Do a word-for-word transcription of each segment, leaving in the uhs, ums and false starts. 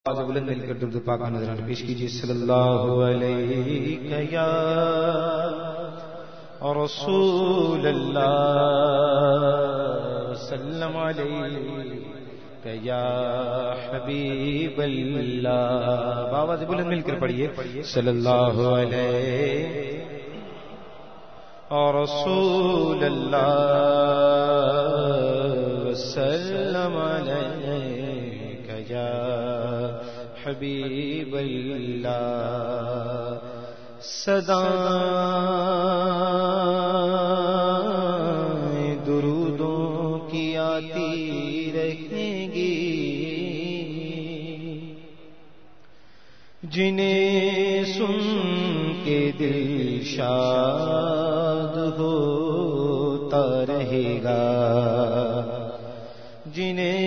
آواز بلند مل کر درود پاک نظران پیش کیجیے. صلی اللہ علیہ یا رسول اللہ سلم علیہ یا حبیب اللہ. آواز بلند مل کر پڑھیے. صلی اللہ علیہ رسول اللہ سلم علیہ یا حبیب اللہ. صدائیں درودوں کی آتی رہیں گی جنہیں سن کے دل شاد ہوتا رہے گا, جنہیں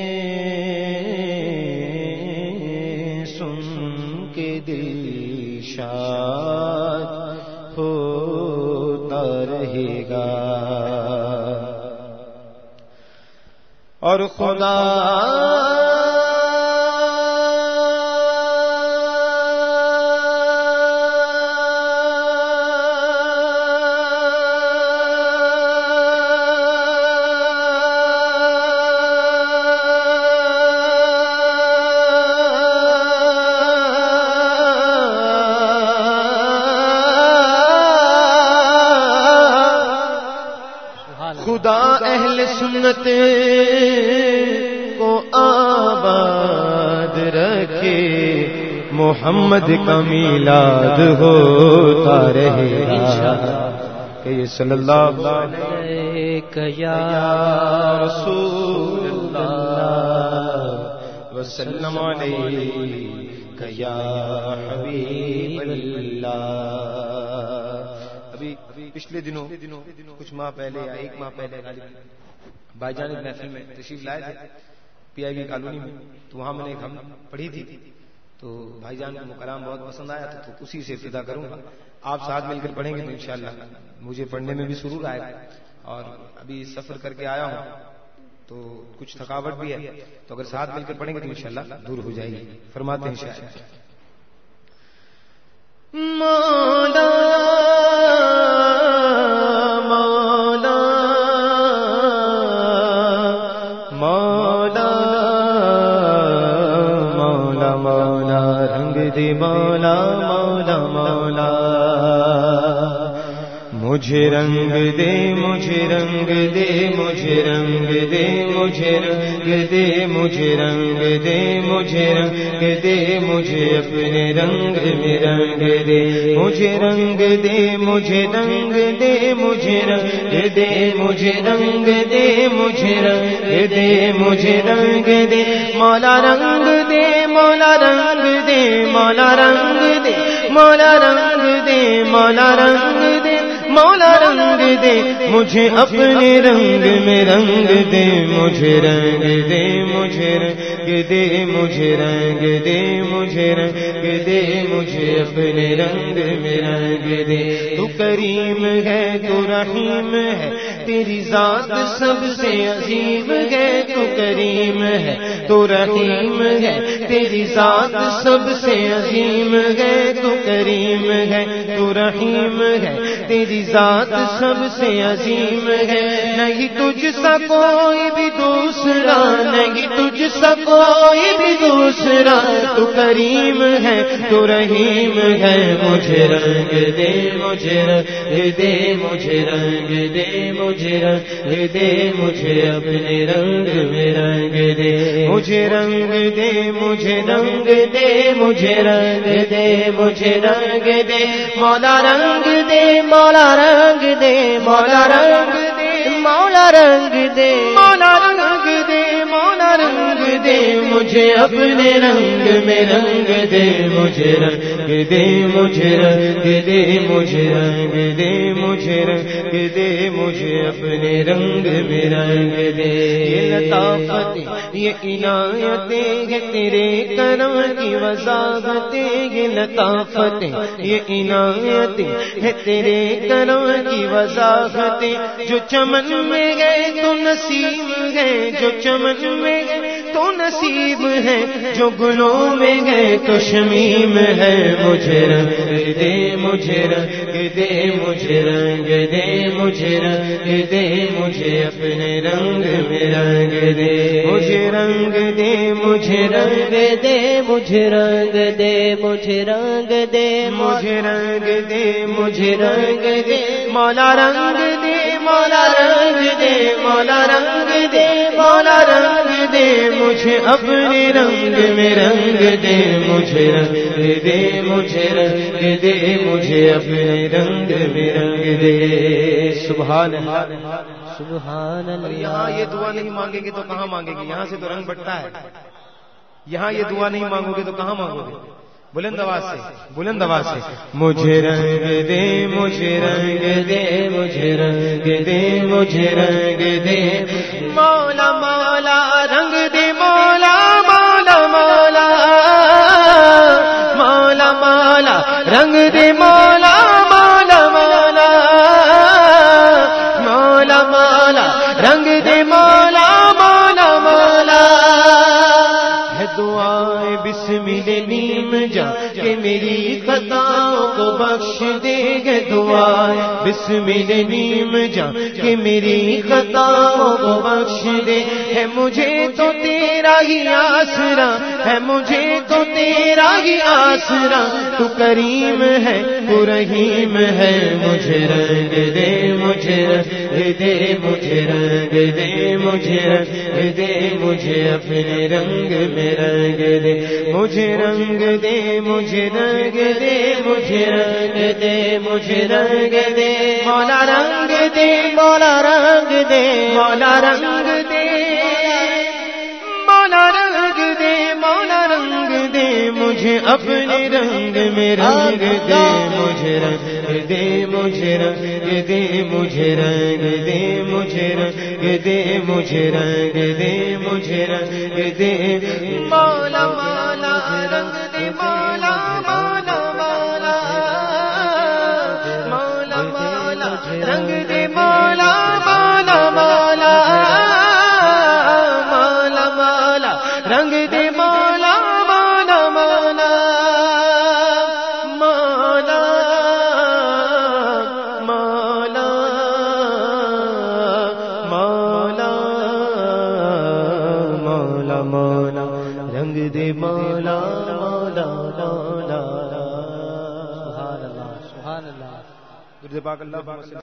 شاد ہوتا رہے گا. اور خدا خدا اہل سنت کو آباد رکھے, محمد کا میلاد ہوتا رہے گا. کہ صلی اللہ علیہ یا رسول اللہ وسلم علیہ یا حبیب اللہ. ابھی پچھلے دنوں کچھ ماہ پہلے یا ایک ماہ پہلے بھائی جان محفل میں تشریف لائے تھے پی آئی وی کالونی میں, تو وہاں میں نے ایک ہم پڑھی تھی, تو بھائی جان کو کلام بہت پسند آیا تھا, تو اسی سے ابتدا کروں گا. آپ ساتھ مل کر پڑھیں گے تو انشاءاللہ مجھے پڑھنے میں بھی سرور آئے گا. اور ابھی سفر کر کے آیا ہوں تو کچھ تھکاوٹ بھی ہے, تو اگر ساتھ مل کر پڑھیں گے تو انشاءاللہ دور ہو جائے گی. فرماتے ہیں انشاءاللہ مولا مولا مولا مولا مجھے رنگ دے, مجھے رنگ دے, مجھے رنگ دے, مجھے رنگ دے, مجھے رنگ دے, مجھے رنگ دے, مجھے اپنے رنگ میں رنگ دے, مجھے رنگ دے, مجھے رنگ دے, مجھے رنگ دے, مجھے رنگ دے, مجھے رنگ دے, مجھے رنگ دے, مولا رنگ دے, مولا رنگ دے, مولا رنگ دے, مولا رنگ دے, مولا رنگ دے, مولا رنگ دے, مجھے اپنے رنگ میں رنگ دے, مجھے رنگ دے, مجھے رنگ دے, مجھے رنگ دے, مجھے رنگ دے, مجھے اپنے رنگ میں رنگ دے. تو کریم ہے, تو رحیم ہے, تیری ذات سب سے عظیم ہے. تو کریم ہے, تو رحیم ہے, تیری ذات سب سے عظیم ہے. تو کریم ہے, تو رحیم ہے, تیری ذات سب سے عظیم ہے. نہیں تجھ سا کوئی بھی دوسرا, نہیں تجھ سا کوئی بھی دوسرا. تو کریم ہے, تو رحیم ہے, مجھے رنگ دے, مجھے رنگ دے, مجھے رنگ دے, مجھے رنگ دے, مجھے اپنے رنگ میں رنگ دے, مجھے رنگ دے, مجھے رنگ دے, مجھے رنگ دے, مجھے رنگ دے, مولا رنگ دے, مولا رنگ دے, مولا رنگ دے, مولا رنگ دے, مولا رنگ دے, مولا رنگ دے, مجھے اپنے رنگ میں رنگ دے, مجھے رنگ دے, مجھے رنگ دے, مجھے رنگ دے, مجھے رنگ دے, مجھے اپنے رنگ میں رنگ دے. یہ لطافت یہ عنایتیں ہیں تیرے کرم کی وضاحتیں, یہ لطافتیں یہ عنایتیں ہیں تیرے کرم کی وضاحتیں. جو چمن میں گئے تو نسیم گئے, جو چمن میں گئے تو نصیب ہے، جو گلوں میں گئے تو شمیم ہے. مجھے رنگ دے مجھے رنگ دے مجھے رنگ دے مجھے رنگ دے مجھے اپنے رنگ میں رنگ دے. مجھے رنگ دے مجھے رنگ دے مجھے رنگ دے مجھے رنگ دے مجھے رنگ دے مجھے رنگ دے مولا رنگ دے مولا رنگ دے مولا رنگ دے مولا رنگ دے مجھے اپنے رنگ میں رنگ دے. مجھے رنگ دے مجھے رنگ دے مجھے اپنے رنگ میں رنگ دے. سبحان اللہ سبحان اللہ. یہاں یہ دعا نہیں مانگے گی تو کہاں مانگے گی؟ یہاں سے تو رنگ بٹتا ہے. یہاں یہ دعا نہیں مانگو گے تو کہاں مانگو گے؟ بلند آواز سے بلند آواز سے. مجھے رنگ دے مجھے رنگ دے مجھے رنگ دے مجھے رنگ دے مولا مولا رنگ دے مولا مولا مولا مولا مولا رنگ دے مولا مولا مولا مولا مولا رنگ دے مولا مولا مولا. ہے دعائے بسمل نیم جا کہ میری خطاؤں کو بخش دے گے. دعائے بسمل نیم جا کہ میری خطاؤں کو بخش دے. ہے مجھے تو تیرا ہی آسرا ہے مجھے تو تیرا ہی آسرا. تو کریم ہے تو رحیم ہے. مجھے رنگ دے مجھے رنگ دے مجھے رنگ دے مجھے رنگ دے مجھے اپنے رنگ میں رنگ دے. مجھے رنگ دے مجھے رنگ دے مجھے رنگ دے مجھے رنگ دے مولا رنگ دے مولا رنگ دے مولا رنگ دے مولا رنگ دے مولا رنگ دے مجھے اپنے رنگ میں رنگ دے. مجھے رنگ دے مجھے رنگ دے مجھے رنگ دے مجھے رنگ دے مجھے رنگ دے مجھے رنگ دے مولا مولا رنگ دے مولا مولا مولا مولا مولا رنگ دے مولا مولا مولا مولا مولا رنگ دے مولا مولا مولا مولا مولا مولا مولا مولا رنگ دے مولا مولا مولا. سبحان اللہ سبحان اللہ. درود پاک اللہ